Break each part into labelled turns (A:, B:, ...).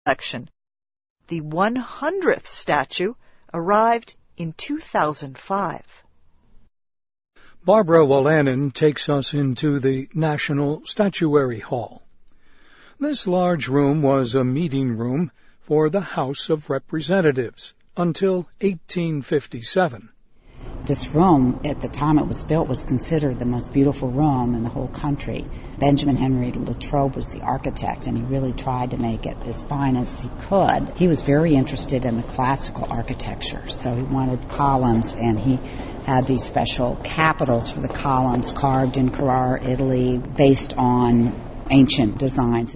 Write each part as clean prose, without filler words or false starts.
A: collection. The 100th statue arrived in 2005.
B: Barbara Wolanin takes us into the National Statuary Hall. This large room was a meeting room for the House of Representatives until 1857.
C: This room, at the time it was built, was considered the most beautiful room in the whole country. Benjamin Henry Latrobe was the architect, and he really tried to make it as fine as he could. He was very interested in the classical architecture, so he wanted columns, and he had these special capitals for the columns carved in Carrara, Italy, based on ancient designs.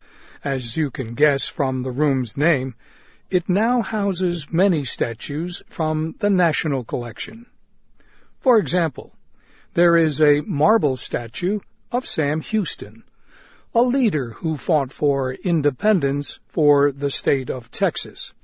B: As you can guess from the room's name, it now houses many statues from the National Collection. For example, there is a marble statue of Sam Houston, a leader who fought for independence for the state of Texas.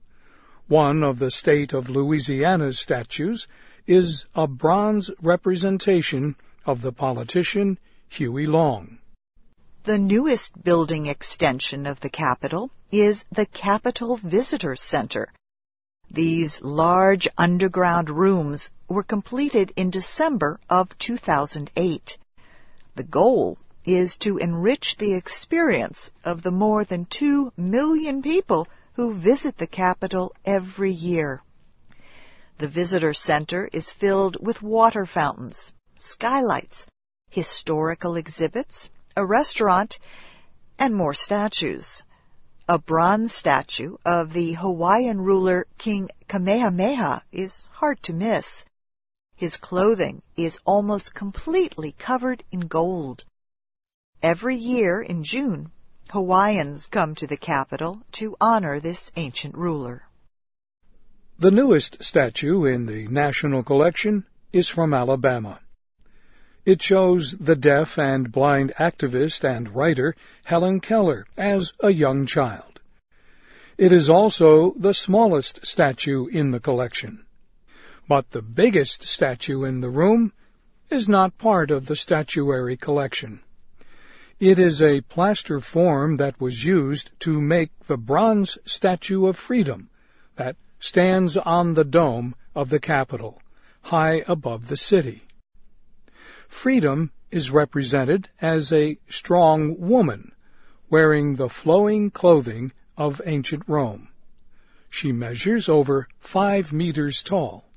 B: One of the state of Louisiana's statues is a bronze representation of the politician Huey Long.
A: The newest building extension of the Capitol is the Capitol Visitor Center. These large underground rooms were completed in December of 2008. The goal is to enrich the experience of the more than 2 million people who visit the Capitol every year. The Visitor Center is filled with water fountains, skylights, historical exhibits, a restaurant, and more statues. A bronze statue of the Hawaiian ruler King Kamehameha is hard to miss. His clothing is almost completely covered in gold. Every year in June, Hawaiians come to the Capitol to honor this ancient ruler.
B: The newest statue in the National Collection is from Alabama. It shows the deaf and blind activist and writer Helen Keller as a young child. It is also the smallest statue in the collection. But the biggest statue in the room is not part of the statuary collection. It is a plaster form that was used to make the bronze Statue of Freedom that stands on the dome of the Capitol, high above the city. Freedom is represented as a strong woman wearing the flowing clothing of ancient Rome. She measures over 5 meters tall.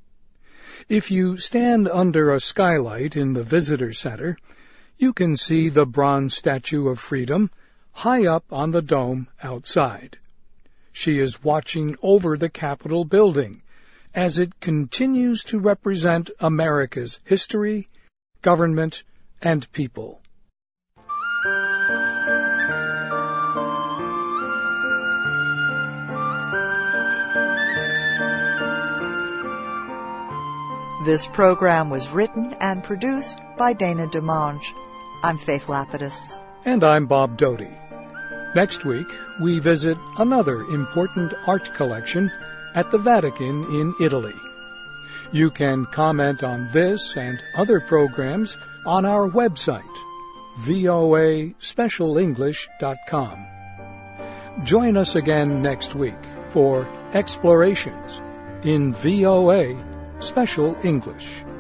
B: If you stand under a skylight in the visitor center, you can see the bronze Statue of Freedom high up on the dome outside. She is watching over the Capitol building as it continues to represent America's history, government, and people.
A: This program was written and produced by Dana DeMange. I'm Faith Lapidus.
B: And I'm Bob Doty. Next week, we visit another important art collection at the Vatican in Italy. You can comment on this and other programs on our website, voaspecialenglish.com. Join us again next week for Explorations in VOA Special English.